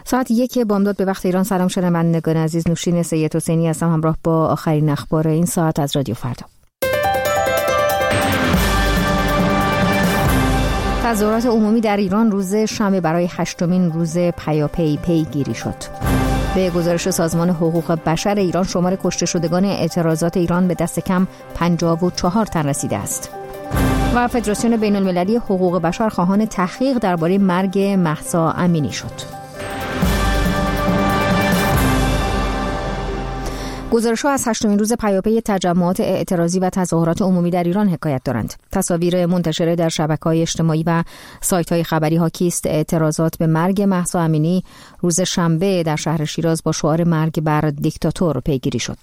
ساعت 1 بامداد به وقت ایران. سلام شنوندگان عزیز، نوشین سید حسینی هستم همراه با آخرین اخبار این ساعت از رادیو فردا. تظاهرات عمومی در ایران روز شنبه برای 8مین روز پیاپی پیگیری شد. به گزارش سازمان حقوق بشر ایران شمار کشته شدگان اعتراضات ایران به دست کم 54 تن رسیده است. و فدراسیون بین المللی حقوق بشر خواهان تحقیق درباره مرگ مهسا امینی شد. گزارش‌ها از 8مین روز پیاپی تجمعات اعتراضی و تظاهرات عمومی در ایران حکایت دارند. تصاویر منتشره در شبکه‌های اجتماعی و سایت‌های خبری حاکی است اعتراضات به مرگ مهسا امینی روز شنبه در شهر شیراز با شعار مرگ بر دیکتاتور پیگیری شد.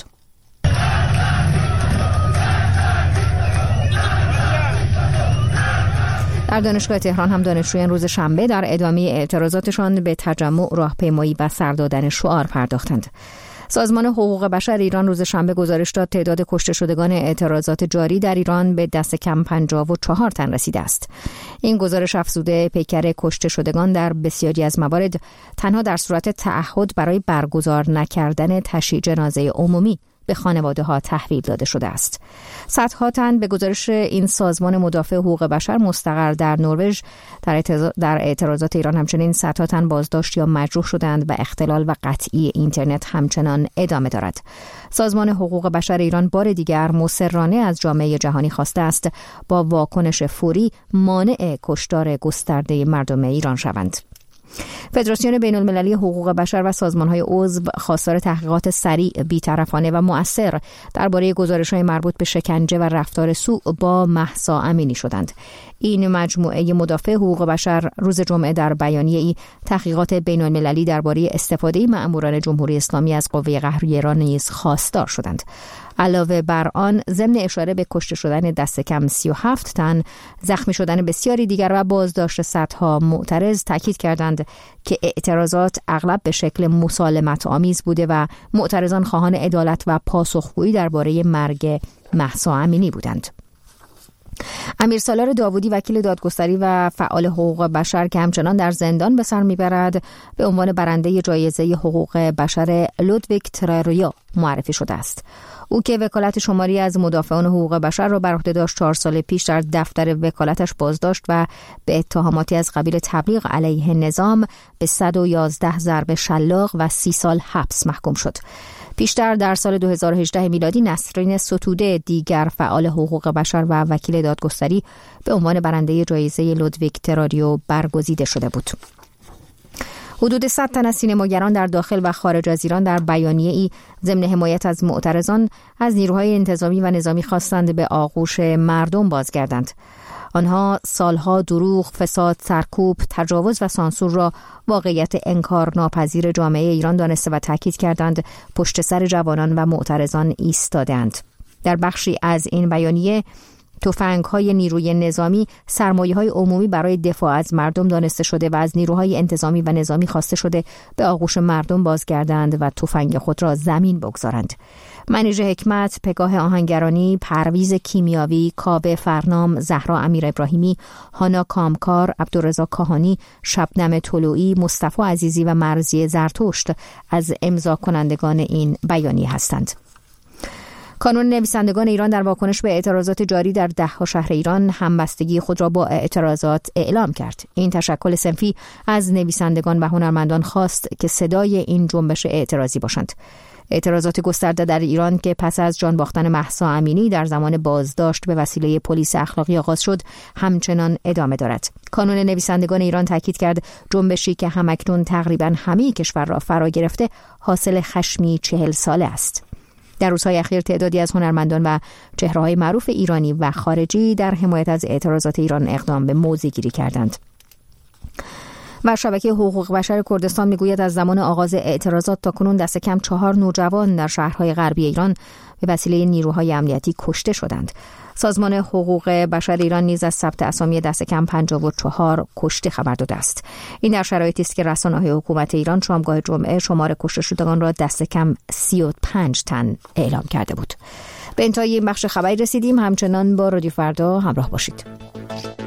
در دانشگاه تهران هم دانشجویان روز شنبه در ادامه اعتراضاتشان به تجمع، راهپیمایی و سر دادن شعار پرداختند. سازمان حقوق بشر ایران روز شنبه گزارش داد تعداد کشته شدگان اعتراضات جاری در ایران به دست کم 54 تن رسیده است. این گزارش افزوده پیکر کشته شدگان در بسیاری از موارد تنها در صورت تعهد برای برگزار نکردن تشییع جنازه عمومی به خانواده ها تحویل داده شده است. صدها تن به گزارش این سازمان مدافع حقوق بشر مستقر در نروژ در اعتراضات ایران همچنین صدها تن بازداشت یا مجروح شدند و اختلال و قطعی اینترنت همچنان ادامه دارد. سازمان حقوق بشر ایران بار دیگر مصرانه از جامعه جهانی خواسته است با واکنش فوری مانع کشتار گسترده مردم ایران شوند. فدراسیون بین المللی حقوق بشر و سازمان‌های عضو خواستار تحقیقات سریع، بی‌طرفانه و مؤثر درباره گزارش‌های مربوط به شکنجه و رفتار سوء با مهسا امینی شدند. این مجموعه مدافع حقوق بشر روز جمعه در بیانیه‌ای تحقیقات بین المللی درباره استفاده مأموران جمهوری اسلامی از قوه قهریه ایران نیز خواستار شدند. علاوه بر آن، ضمن اشاره به کشته شدن دست کم 37 تن، زخمی شدن بسیاری دیگر و بازداشت صدها معترض تاکید کردند که اعتراضات اغلب به شکل مسالمت آمیز بوده و معترضان خواهان عدالت و پاسخگویی درباره مرگ مهسا امینی بودند. امیر سالار داوودی وکیل دادگستری و فعال حقوق بشر که همچنان در زندان به سر میبرد به عنوان برنده جایزه حقوق بشر لودویگ تراریا معرفی شده است. او که وکالت شماری از مدافعان حقوق بشر را بر عهده داشت 4 سال پیش در دفتر وکالتش بازداشت و به اتهاماتی از قبیل تبلیغ علیه نظام به 111 ضرب شلاق و 30 سال حبس محکوم شد. پیشتر در سال 2018 میلادی نسرین ستوده دیگر فعال حقوق بشر و وکیل دادگستری به عنوان برنده جایزه لودویگ تراریو برگزیده شده بود. حدود 100 تن از سینماگران در داخل و خارج از ایران در بیانیه‌ای ضمن حمایت از معترضان از نیروهای انتظامی و نظامی خواستند به آغوش مردم بازگردند. آنها سالها دروغ، فساد، سرکوب، تجاوز و سانسور را واقعیت انکارناپذیر جامعه ایران دانسته و تاکید کردند پشت سر جوانان و معترضان ایستادند. در بخشی از این بیانیه تفنگ‌های نیروی نظامی سرمایه‌های عمومی برای دفاع از مردم دانسته شده و از نیروهای انتظامی و نظامی خواسته شده به آغوش مردم بازگردند و تفنگ خود را زمین بگذارند. منیژه حکمت، پگاه آهنگرانی، پرویز کیمیاوی، کاوه فرنام، زهرا امیر ابراهیمی، هانا کامکار، عبدالرضا کاهانی، شبنم طلوعی، مصطفی عزیزی و مرضیه زرتشت از امضا کنندگان این بیانیه هستند. کانون نویسندگان ایران در واکنش به اعتراضات جاری در 10 شهر ایران همبستگی خود را با اعتراضات اعلام کرد. این تشکل صنفی از نویسندگان و هنرمندان خواست که صدای این جنبش اعتراضی باشند. اعتراضات گسترده در ایران که پس از جان باختن مهسا امینی در زمان بازداشت به وسیله پلیس اخلاقی آغاز شد همچنان ادامه دارد. کانون نویسندگان ایران تاکید کرد جنبشی که همکنون تقریبا همه کشور را فرا گرفته حاصل خشمی 40 ساله است. در روزهای اخیر تعدادی از هنرمندان و چهره‌های معروف ایرانی و خارجی در حمایت از اعتراضات ایران اقدام به موضع‌گیری کردند. و شبکه حقوق بشر کردستان میگوید از زمان آغاز اعتراضات تا کنون دست کم 4 نوجوان در شهرهای غربی ایران به وسیله نیروهای امنیتی کشته شدند. سازمان حقوق بشر ایران نیز از ثبت اسامی دست کم 54 کشته خبر داده است. این در شرایطی است که رسانه‌های حکومت ایران شامگاه جمعه شمار کشته شدگان را دست کم 35 تن اعلام کرده بود. به انتهای این بخش خبری رسیدیم. همچنان با رادیو فردا همراه باشید.